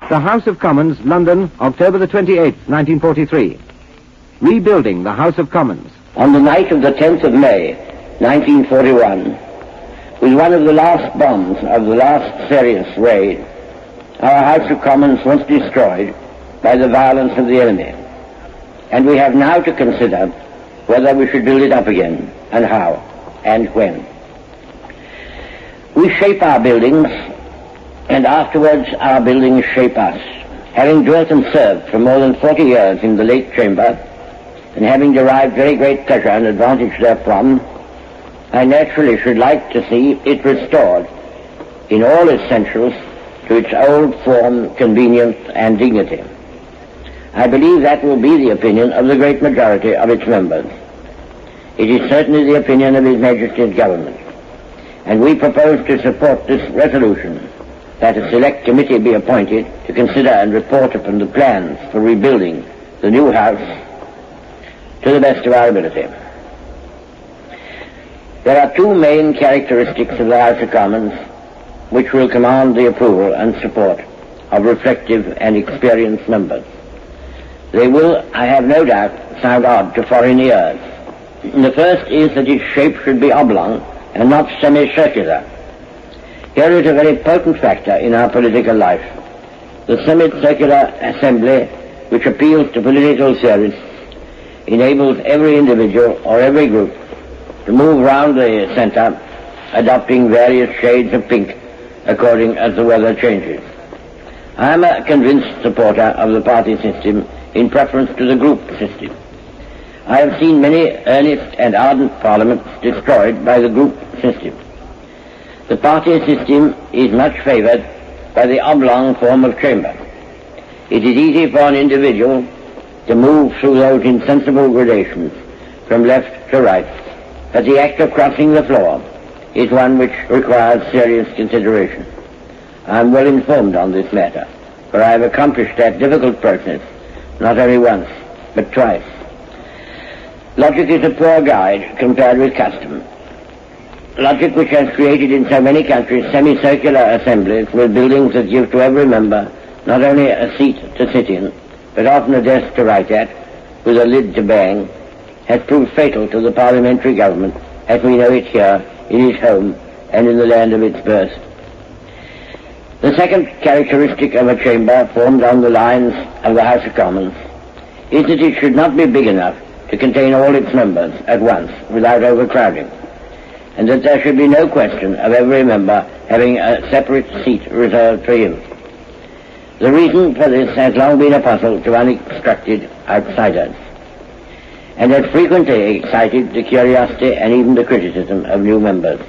The House of Commons, London, October the 28th, 1943. Rebuilding the House of Commons. On the night of the 10th of May, 1941, with one of the last bombs of the last serious raid, our House of Commons was destroyed by the violence of the enemy. And we have now to consider whether we should build it up again, and how, and when. We shape our buildings, and afterwards our buildings shape us. Having dwelt and served for more than 40 years in the late chamber, and having derived very great pleasure and advantage therefrom, I naturally should like to see it restored in all essentials to its old form, convenience, and dignity. I believe that will be the opinion of the great majority of its members. It is certainly the opinion of His Majesty's Government, and we propose to support this resolution that a select committee be appointed to consider and report upon the plans for rebuilding the new House to the best of our ability. There are two main characteristics of the House of Commons which will command the approval and support of reflective and experienced members. They will, I have no doubt, sound odd to foreign ears. The first is that its shape should be oblong and not semicircular. Here is a very potent factor in our political life. The semicircular assembly, which appeals to political theorists, enables every individual or every group to move round the center, adopting various shades of pink according as the weather changes. I am a convinced supporter of the party system in preference to the group system. I have seen many earnest and ardent parliaments destroyed by the group system. The party system is much favoured by the oblong form of chamber. It is easy for an individual to move through those insensible gradations from left to right, but the act of crossing the floor is one which requires serious consideration. I am well informed on this matter, for I have accomplished that difficult process not only once, but twice. Logic is a poor guide compared with custom. Logic, which has created in so many countries semicircular assemblies with buildings that give to every member not only a seat to sit in, but often a desk to write at, with a lid to bang, has proved fatal to the parliamentary government as we know it here, in its home, and in the land of its birth. The second characteristic of a chamber formed on the lines of the House of Commons is that it should not be big enough to contain all its members at once without overcrowding, and that there should be no question of every member having a separate seat reserved for him. The reason for this has long been a puzzle to uninstructed outsiders, and has frequently excited the curiosity and even the criticism of new members.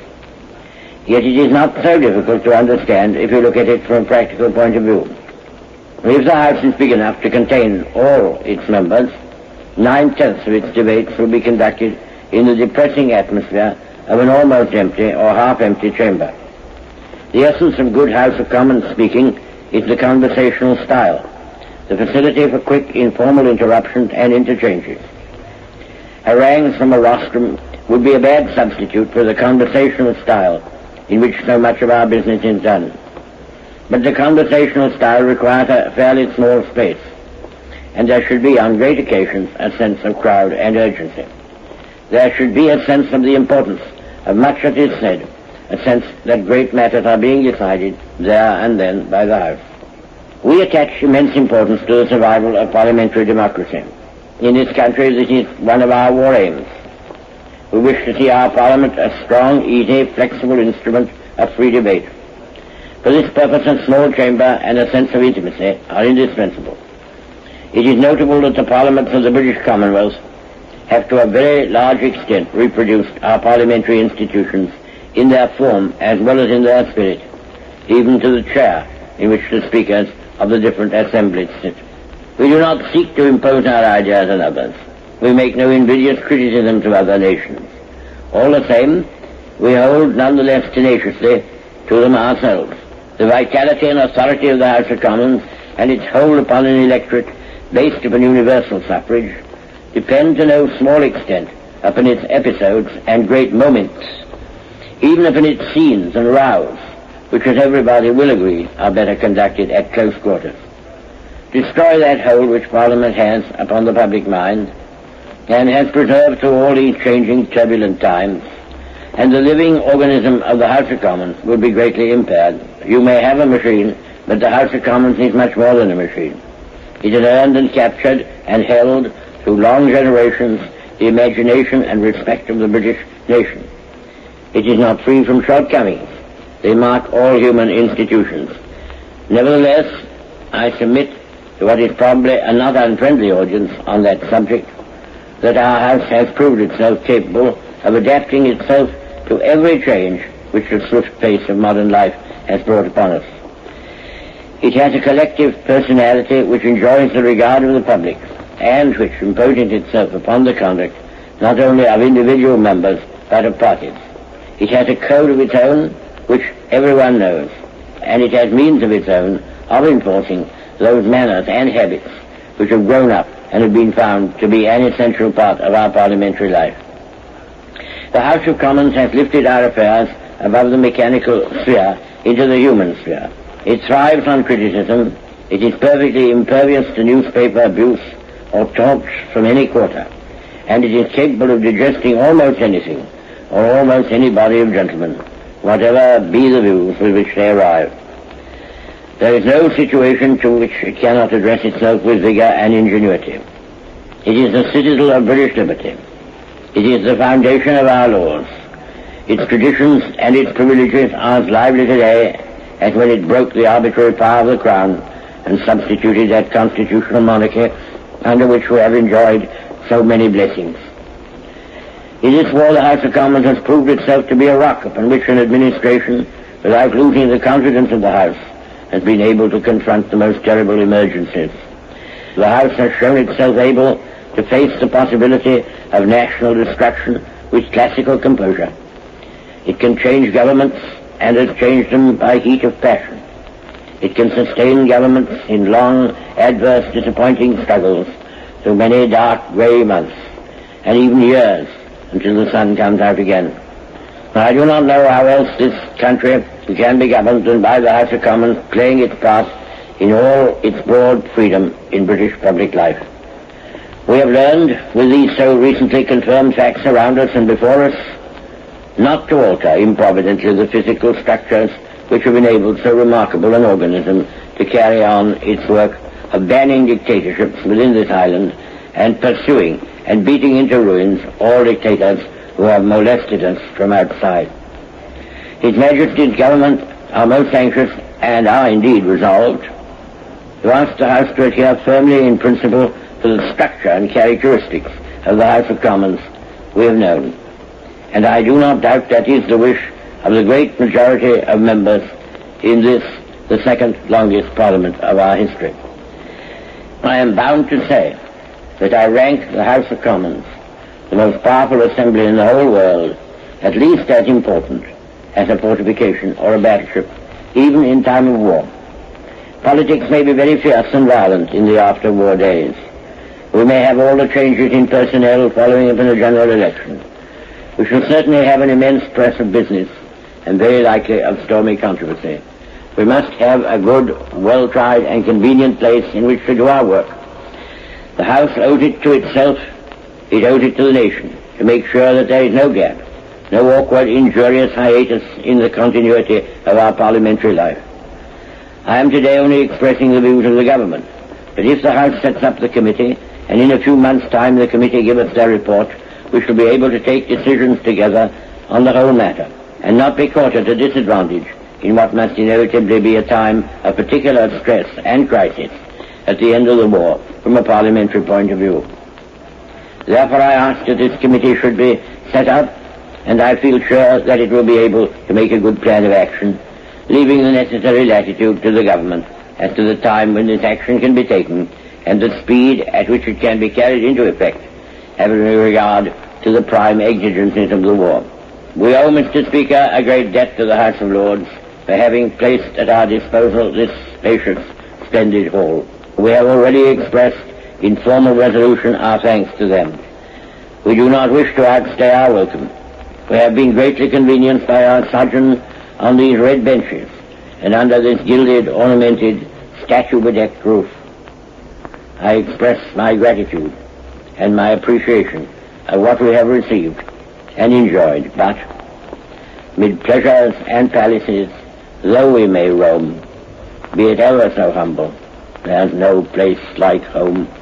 Yet it is not so difficult to understand if you look at it from a practical point of view. If the House is big enough to contain all its members, 9/10 of its debates will be conducted in the depressing atmosphere of an almost empty or half-empty chamber. The essence of good House of Commons speaking is the conversational style, the facility for quick, informal interruptions and interchanges. Harangues from a rostrum would be a bad substitute for the conversational style in which so much of our business is done. But the conversational style requires a fairly small space, and there should be, on great occasions, a sense of crowd and urgency. There should be a sense of the importance of much that is said, a sense that great matters are being decided there and then by the House. We attach immense importance to the survival of parliamentary democracy. In this country, this is one of our war aims. We wish to see our Parliament a strong, easy, flexible instrument of free debate. For this purpose, a small chamber and a sense of intimacy are indispensable. It is notable that the Parliaments of the British Commonwealth have to a very large extent reproduced our parliamentary institutions in their form as well as in their spirit, even to the chair in which the speakers of the different assemblies sit. We do not seek to impose our ideas on others. We make no invidious criticism to other nations. All the same, we hold nonetheless tenaciously to them ourselves. The vitality and authority of the House of Commons and its hold upon an electorate based upon universal suffrage depend to no small extent upon its episodes and great moments, even upon its scenes and rows, which, as everybody will agree, are better conducted at close quarters. destroy that hold which Parliament has upon the public mind, and has preserved through all these changing, turbulent times, and the living organism of the House of Commons will be greatly impaired. You may have a machine, but the House of Commons is much more than a machine. It has earned and captured and held through long generations the imagination and respect of the British nation. It is not free from shortcomings. They mark all human institutions. Nevertheless, I submit to what is probably a not unfriendly audience on that subject, that our House has proved itself capable of adapting itself to every change which the swift pace of modern life has brought upon us. It has a collective personality which enjoys the regard of the public, and which, imposing itself upon the conduct not only of individual members, but of parties. It has a code of its own, which everyone knows, and it has means of its own of enforcing those manners and habits which have grown up and have been found to be an essential part of our parliamentary life. The House of Commons has lifted our affairs above the mechanical sphere into the human sphere. It thrives on criticism. It is perfectly impervious to newspaper abuse or taunts from any quarter, and it is capable of digesting almost anything or almost any body of gentlemen, whatever be the views with which they arrive. There is no situation to which it cannot address itself with vigor and ingenuity. It is the citadel of British liberty. It is the foundation of our laws. Its traditions and its privileges are as lively today as when it broke the arbitrary power of the Crown and substituted that constitutional monarchy under which we have enjoyed so many blessings. In this war, the House of Commons has proved itself to be a rock upon which an administration, without losing the confidence of the House, has been able to confront the most terrible emergencies. The House has shown itself able to face the possibility of national destruction with classical composure. It can change governments and has changed them by heat of passion. It can sustain governments in long, adverse, disappointing struggles through many dark, grey months, and even years until the sun comes out again. I do not know how else this country can be governed than by the House of Commons playing its part in all its broad freedom in British public life. We have learned, with these so recently confirmed facts around us and before us, not to alter improvidently the physical structures which have enabled so remarkable an organism to carry on its work of banning dictatorships within this island and pursuing and beating into ruins all dictators who have molested us from outside. His Majesty's government are most anxious and are indeed resolved to ask the House to adhere firmly in principle to the structure and characteristics of the House of Commons we have known. And I do not doubt that is the wish of the great majority of members in this, the second longest Parliament of our history. I am bound to say that I rank the House of Commons, the most powerful assembly in the whole world, at least as important as a fortification or a battleship, even in time of war. Politics may be very fierce and violent in the after-war days. We may have all the changes in personnel following upon a general election. We shall certainly have an immense press of business and very likely of stormy controversy. We must have a good, well-tried and convenient place in which to do our work. The House owes it to itself, it owes it to the nation, to make sure that there is no gap, no awkward, injurious hiatus in the continuity of our parliamentary life. I am today only expressing the views of the government, but if the House sets up the committee, and in a few months' time the committee give us their report, we shall be able to take decisions together on the whole matter, and not be caught at a disadvantage in what must inevitably be a time of particular stress and crisis at the end of the war from a parliamentary point of view. Therefore I ask that this committee should be set up, and I feel sure that it will be able to make a good plan of action, leaving the necessary latitude to the government as to the time when this action can be taken and the speed at which it can be carried into effect, having regard to the prime exigencies of the war. We owe, Mr. Speaker, a great debt to the House of Lords for having placed at our disposal this spacious, splendid hall. We have already expressed in formal resolution our thanks to them. We do not wish to outstay our welcome. We have been greatly convenienced by our sojourn on these red benches and under this gilded, ornamented, statue-bedecked roof. I express my gratitude and my appreciation of what we have received and enjoyed, but mid pleasures and palaces, though we may roam, be it ever so humble, there's no place like home.